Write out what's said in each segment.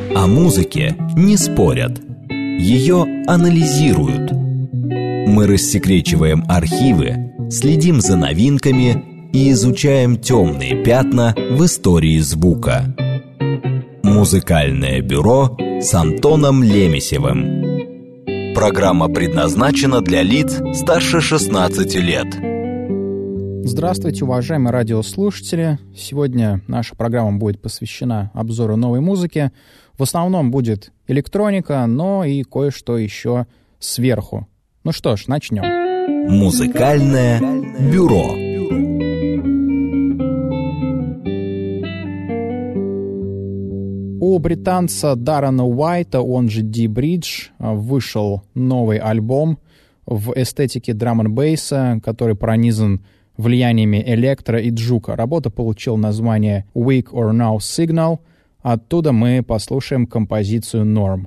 О музыке не спорят, ее анализируют. Мы рассекречиваем архивы, следим за новинками и изучаем темные пятна в истории звука. Музыкальное бюро с Антоном Лемесевым. Программа предназначена для лиц старше 16 лет. Здравствуйте, уважаемые радиослушатели. Сегодня наша программа будет посвящена обзору новой музыки. В основном будет электроника, но и кое-что еще сверху. Ну что ж, начнем. Музыкальное бюро. У британца Даррена Уайта, он же D-Bridge, вышел новый альбом в эстетике драм-н-бейса, который пронизан влияниями электро и джука. Работа получила название Weak or No Signal. Оттуда мы послушаем композицию Norm.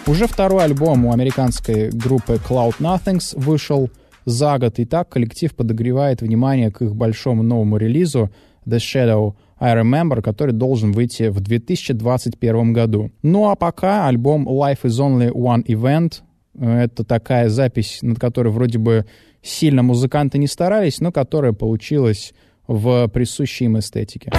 Уже второй альбом у американской группы Cloud Nothings вышел за год, и так коллектив подогревает внимание к их большому новому релизу The Shadow I Remember, который должен выйти в 2021 году. Ну а пока альбом Life is Only One Event — это такая запись, над которой вроде бы сильно музыканты не старались, но которая получилась в присущей им эстетике.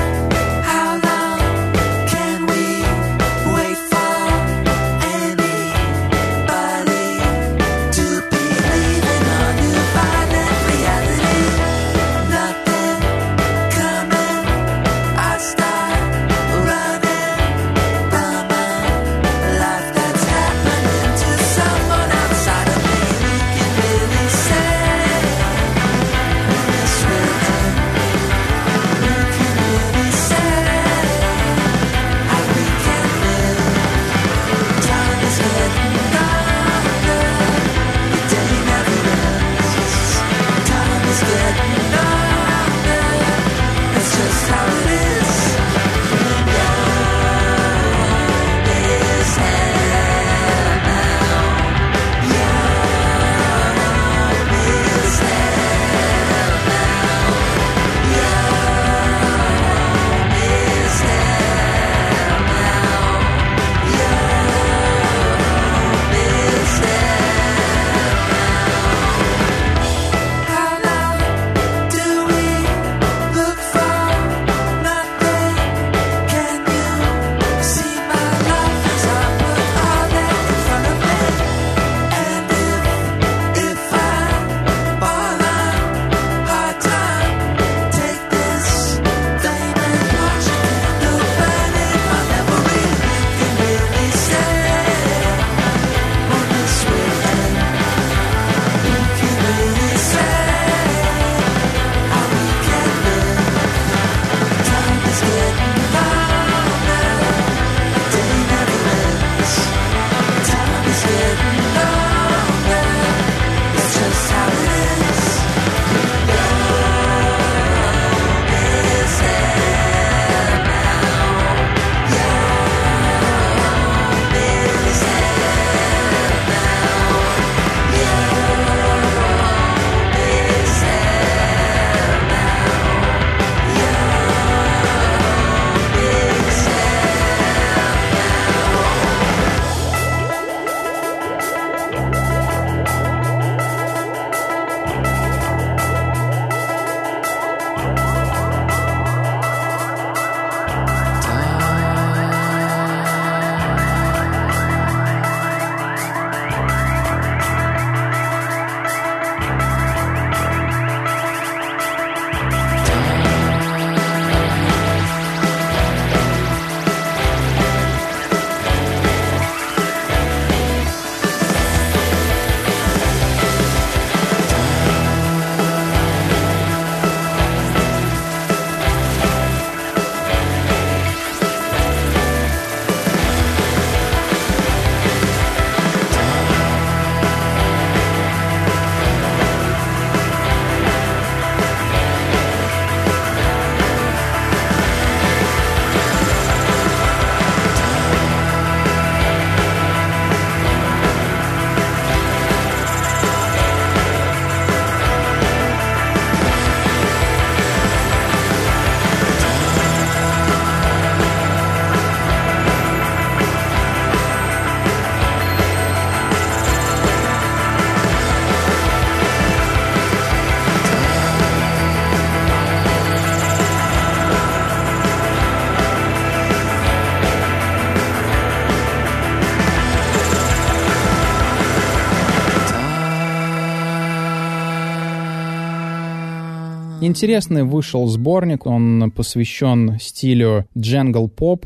Интересный вышел сборник, он посвящен стилю джангл поп.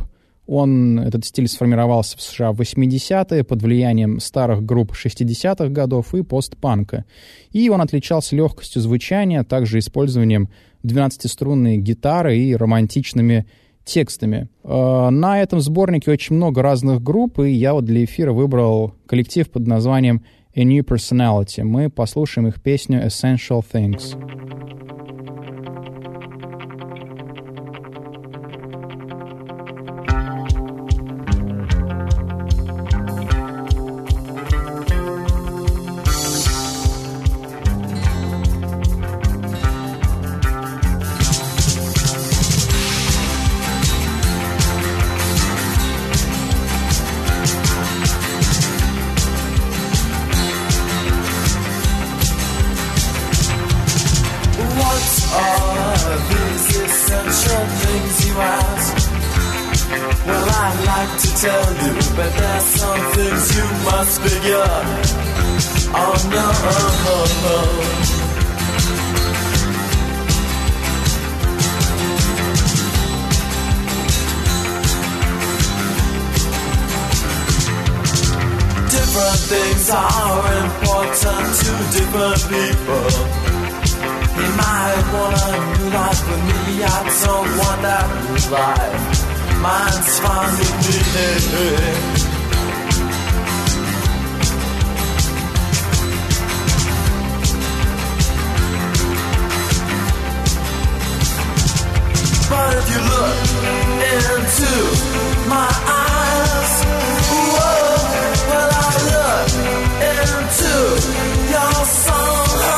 Этот стиль сформировался в США в 80-е под влиянием старых групп 60-х годов и постпанка. И он отличался легкостью звучания, а также использованием 12-струнной гитары и романтичными текстами. На этом сборнике очень много разных групп, и я вот для эфира выбрал коллектив под названием A New Personality. Мы послушаем их песню Essential Things. Well, I'd like to tell you, but there's some things you must figure. Oh no. Different things are important to different people. You might want a new life with me, I don't want that new life. Mine's fine with me. But if you look into my eyes, whoa, well I look into your soul.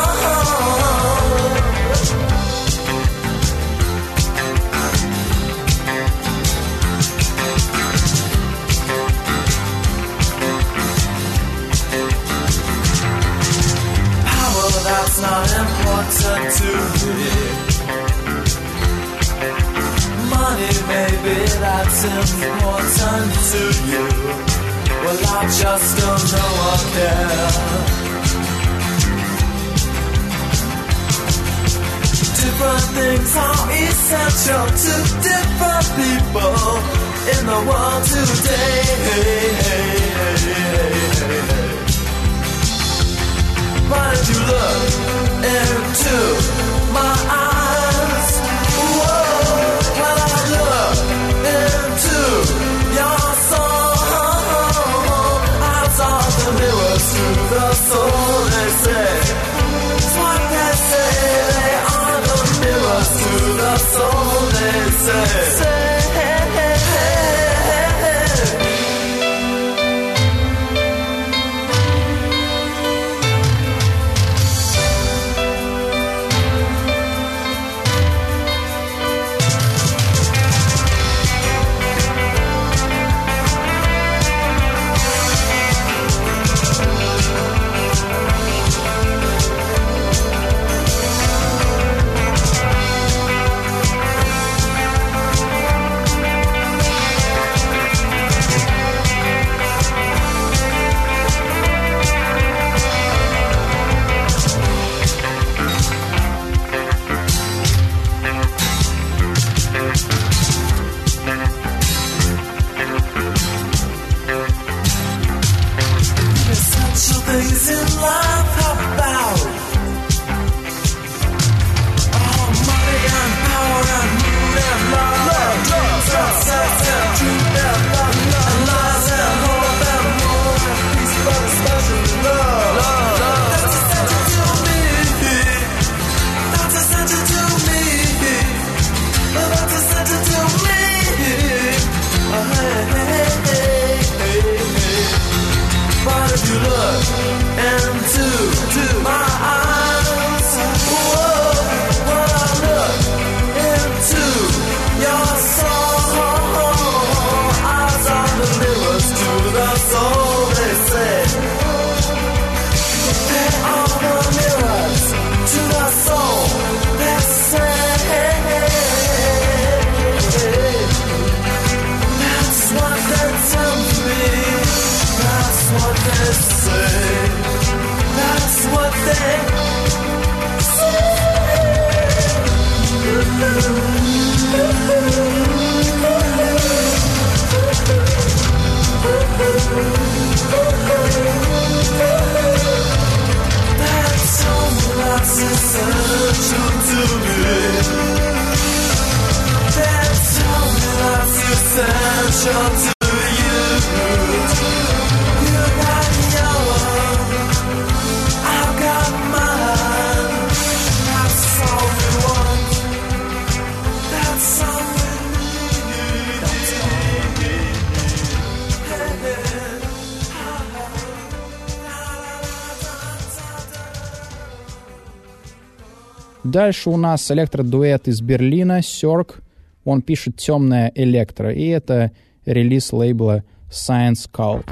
That's not important to me. Money maybe that's important to you. Well, I just don't know I care. Different things are essential to different people in the world today. But if you look into my eyes, whoa, when I look into your soul, eyes are the mirrors to the soul, they say. It's what they say, they are the mirrors to the soul, they say. Дальше у нас электродуэт из Берлина, Cirque. Он пишет «Темная электро», и это релиз лейбла Science Cult.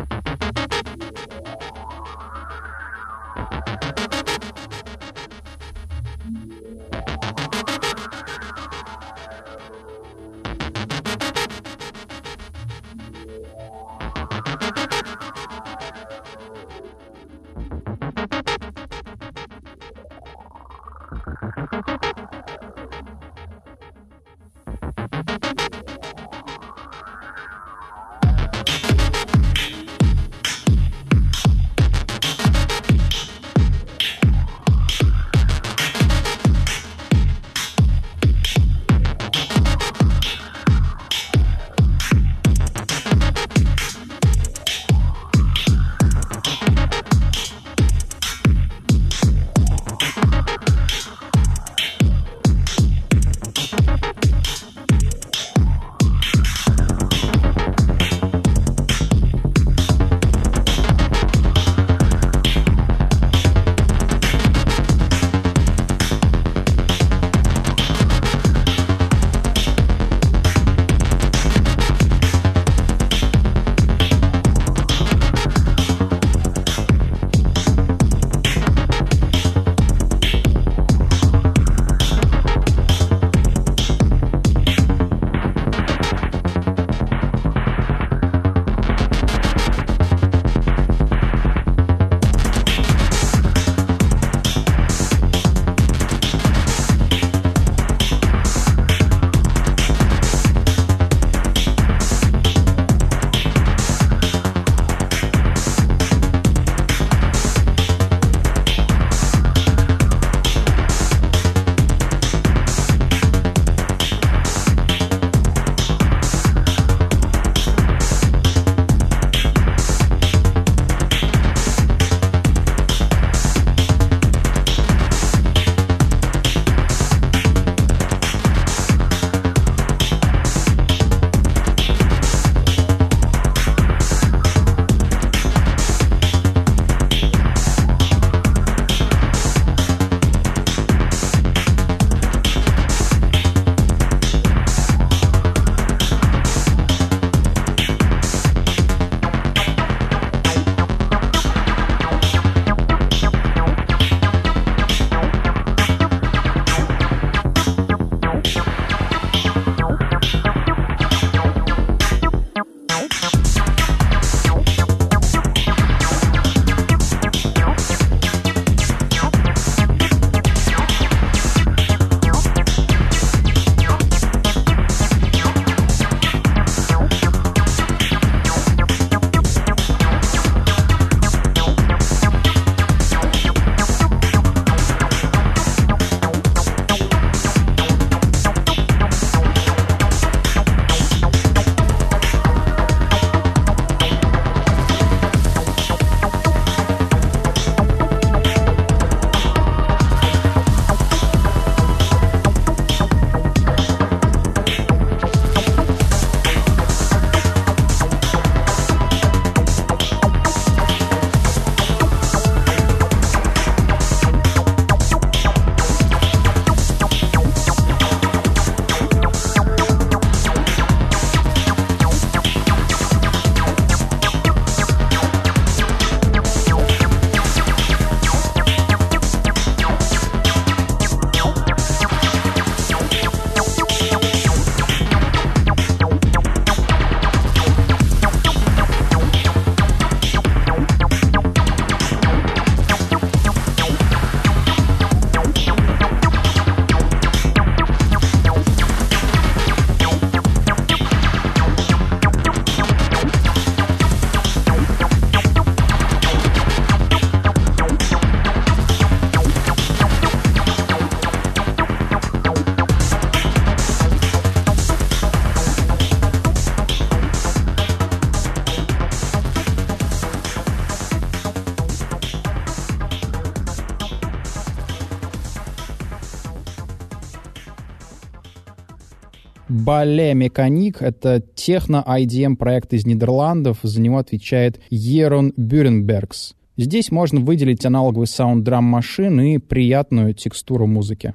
Ballet Mécanique — это техно-IDM проект из Нидерландов, за него отвечает Ерон Бюренбергс. Здесь можно выделить аналоговый саунд драм-машин и приятную текстуру музыки.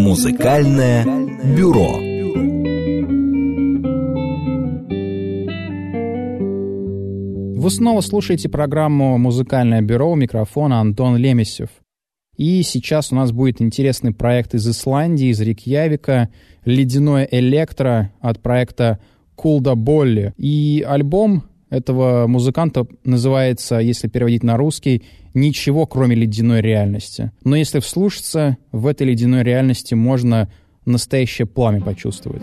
Музыкальное бюро. Вы снова слушаете программу «Музыкальное бюро», у микрофона Антон Лемесев. И сейчас у нас будет интересный проект из Исландии, из Рейкьявика, «Ледяное электро» от проекта Кулда Болли. И альбом этого музыканта называется, если переводить на русский, «Ничего, кроме ледяной реальности». Но если вслушаться, в этой ледяной реальности можно настоящее пламя почувствовать.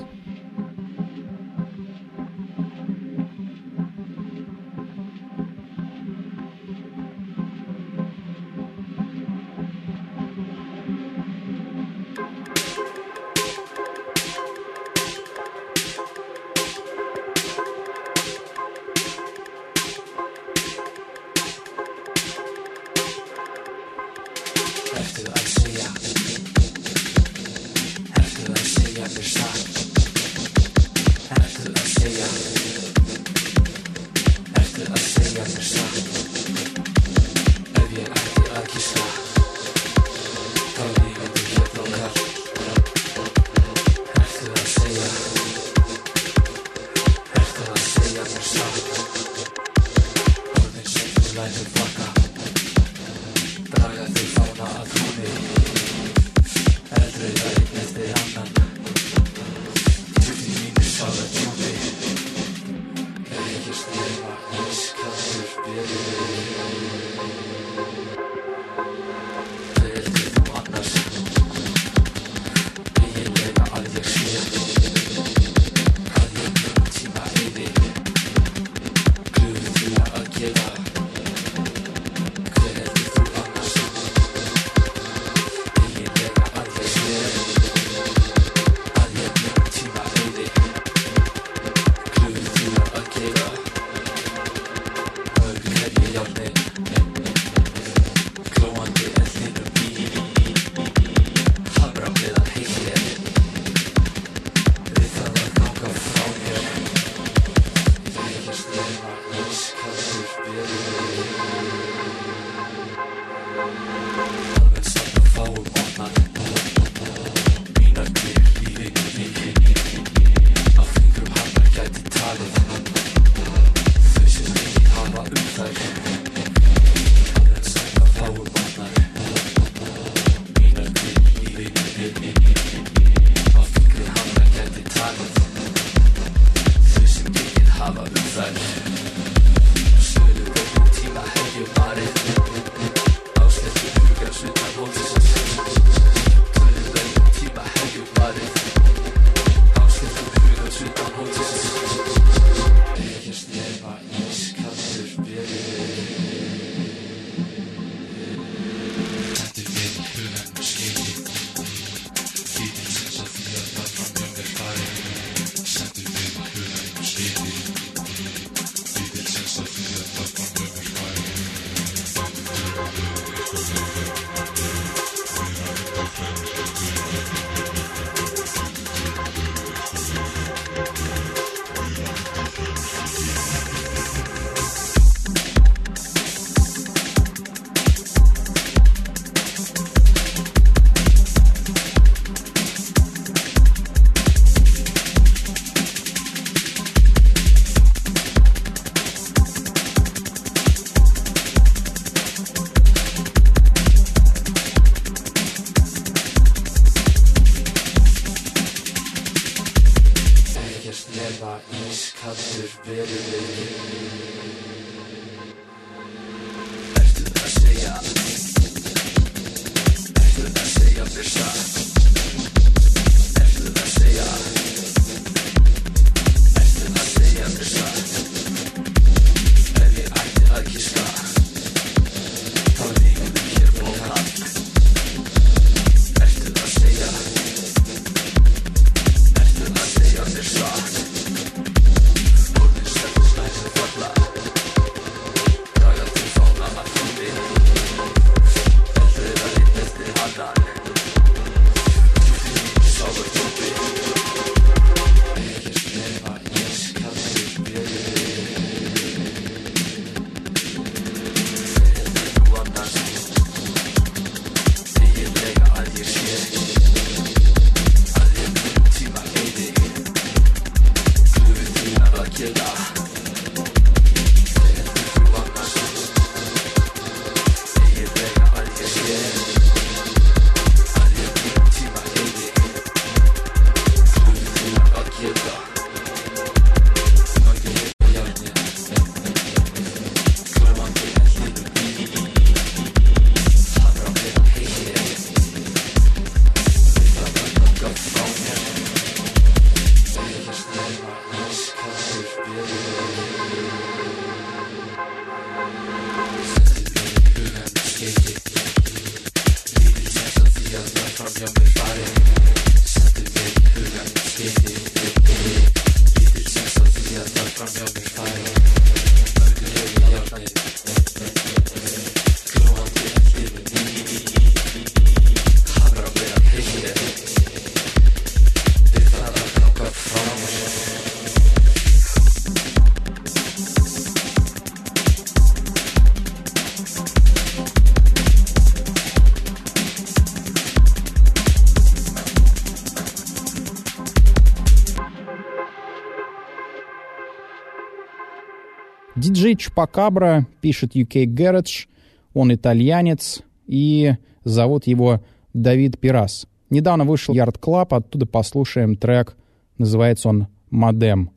Диджей Чупакабра пишет UK Garage, он итальянец, и зовут его Давид Пирас. Недавно вышел Yard Club, оттуда послушаем трек, называется он «Модем».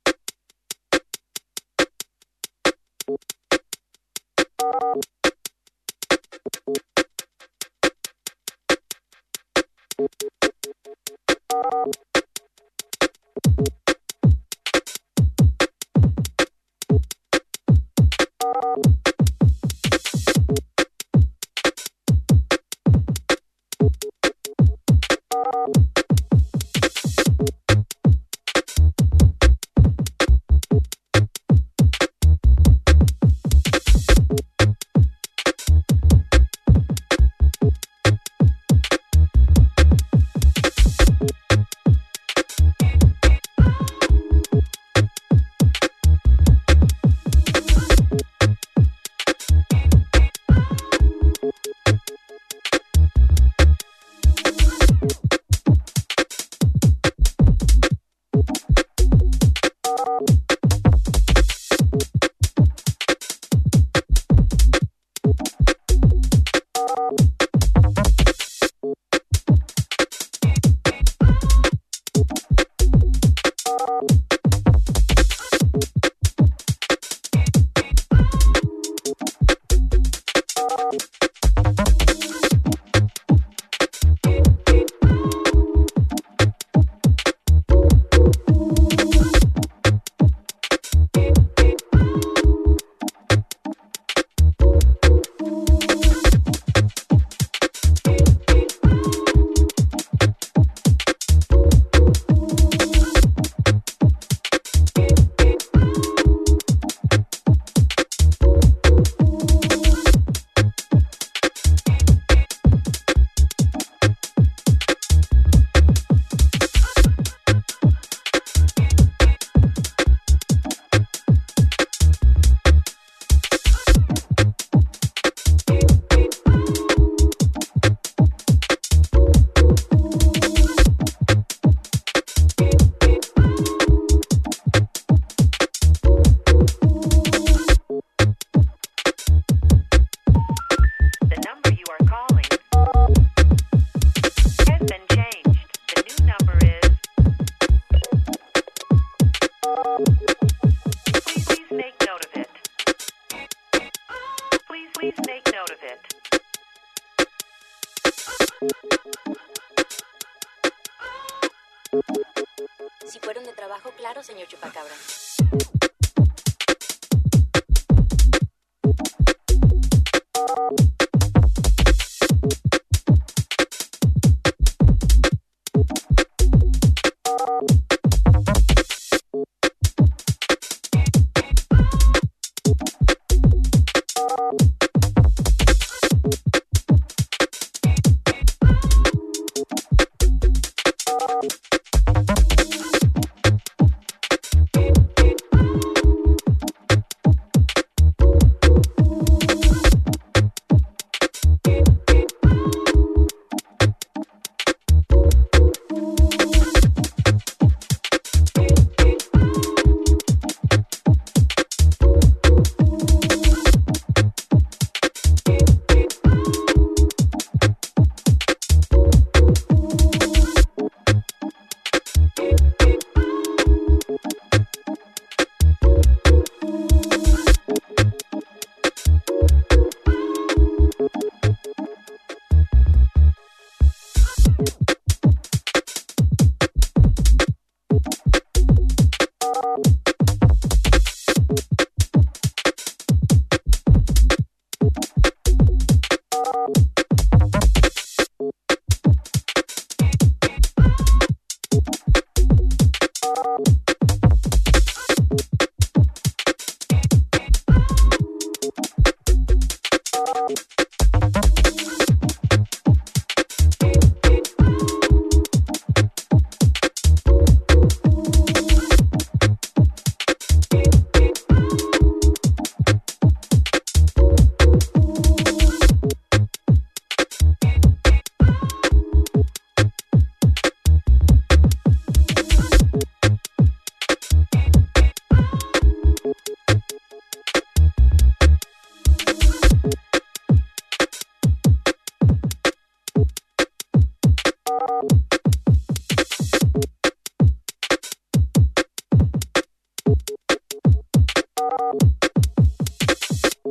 Si fueron de trabajo, claro, señor Chupacabra.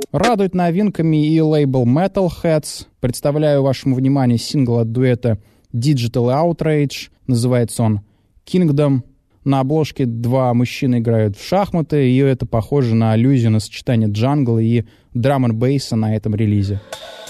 Радует новинками и лейбл Metalheads. Представляю вашему вниманию сингл от дуэта Digital Outrage. Называется он Kingdom. На обложке два мужчины играют в шахматы, и это похоже на аллюзию на сочетание джангла и драм-н-бейса на этом релизе.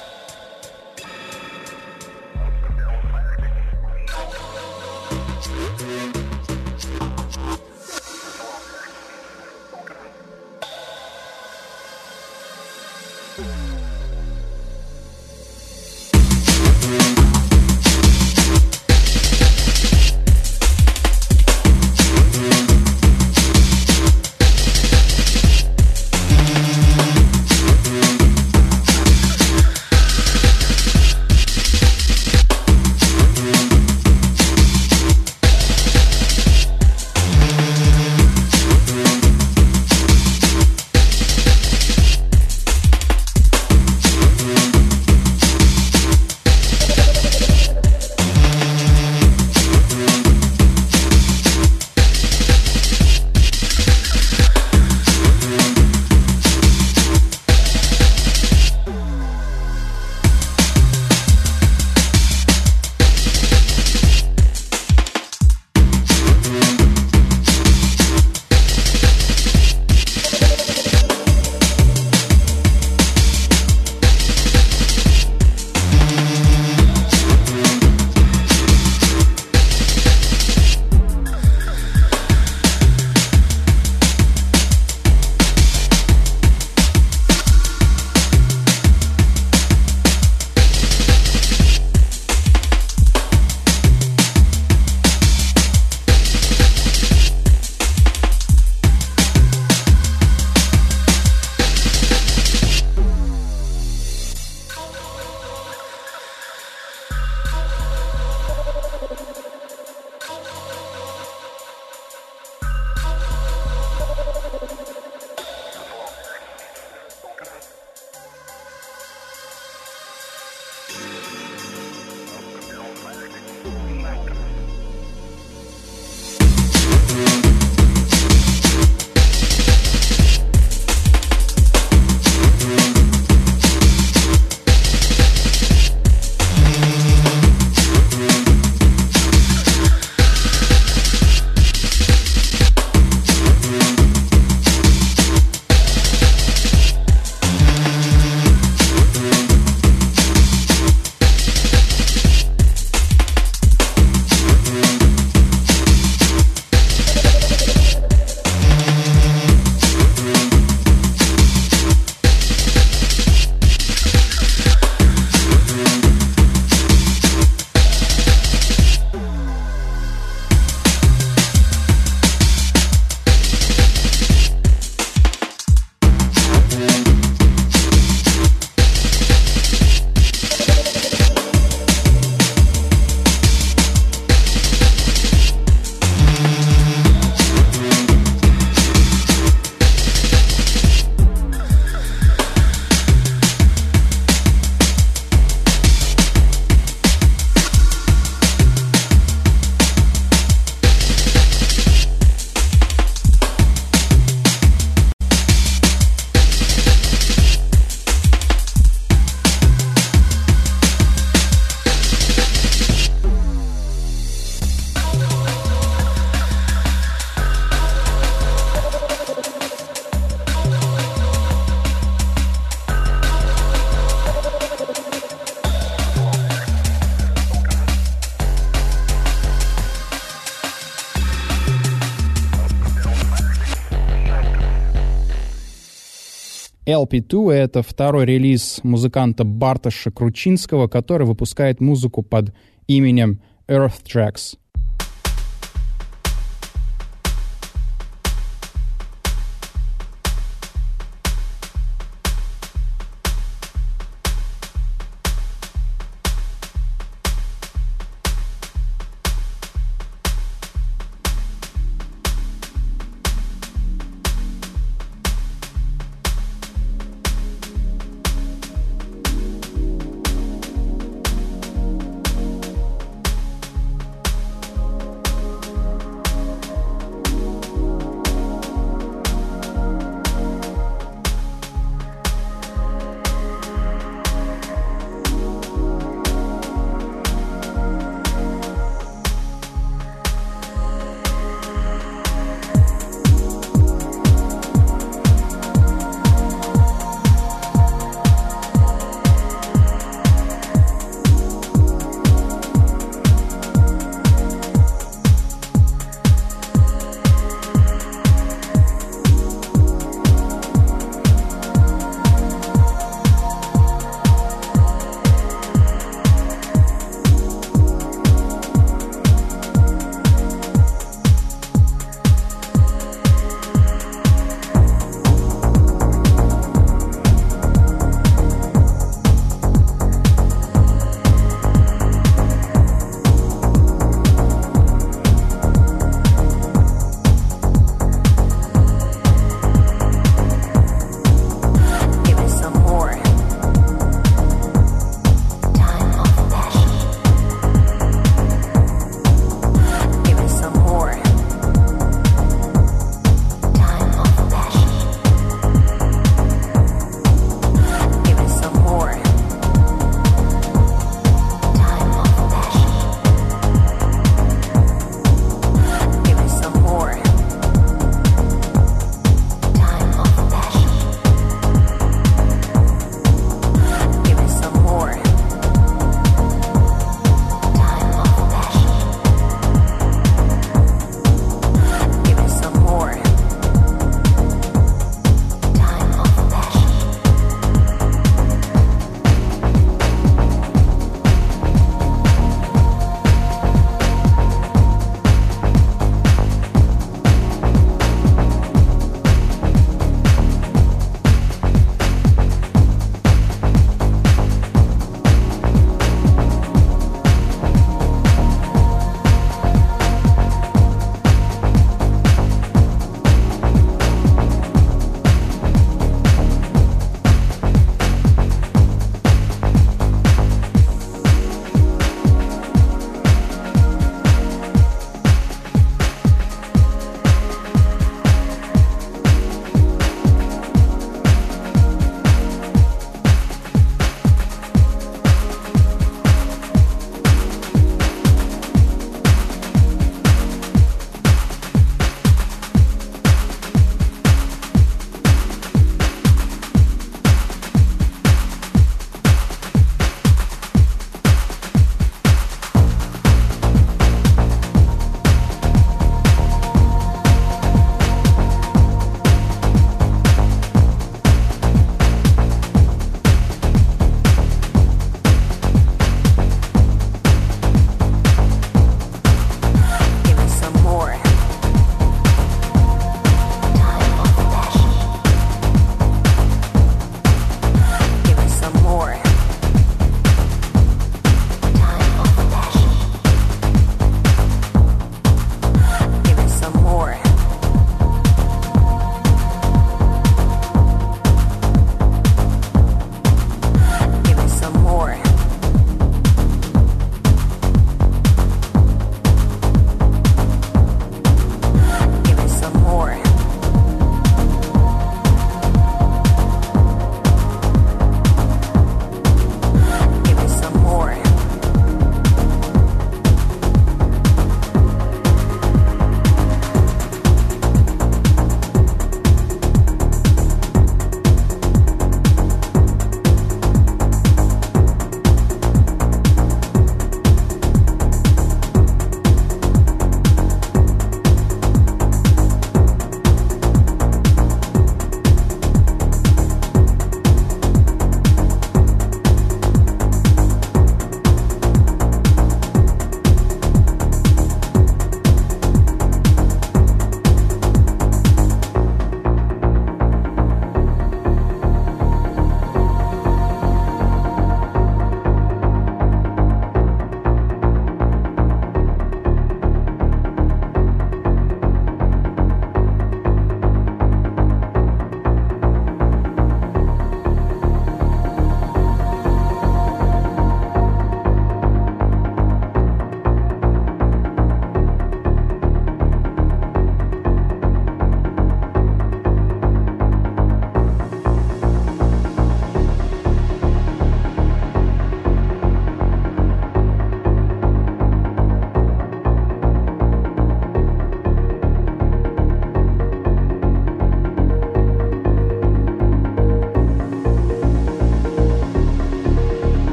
LP2 — это второй релиз музыканта Бартоша Кручинского, который выпускает музыку под именем Earth Tracks.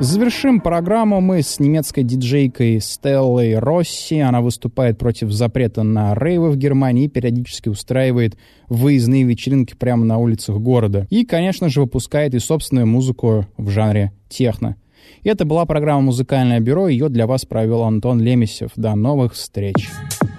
Завершим программу мы с немецкой диджейкой Стеллой Росси. Она выступает против запрета на рейвы в Германии и периодически устраивает выездные вечеринки прямо на улицах города. И, конечно же, выпускает и собственную музыку в жанре техно. Это была программа «Музыкальное бюро». Ее для вас провел Антон Лемесев. До новых встреч!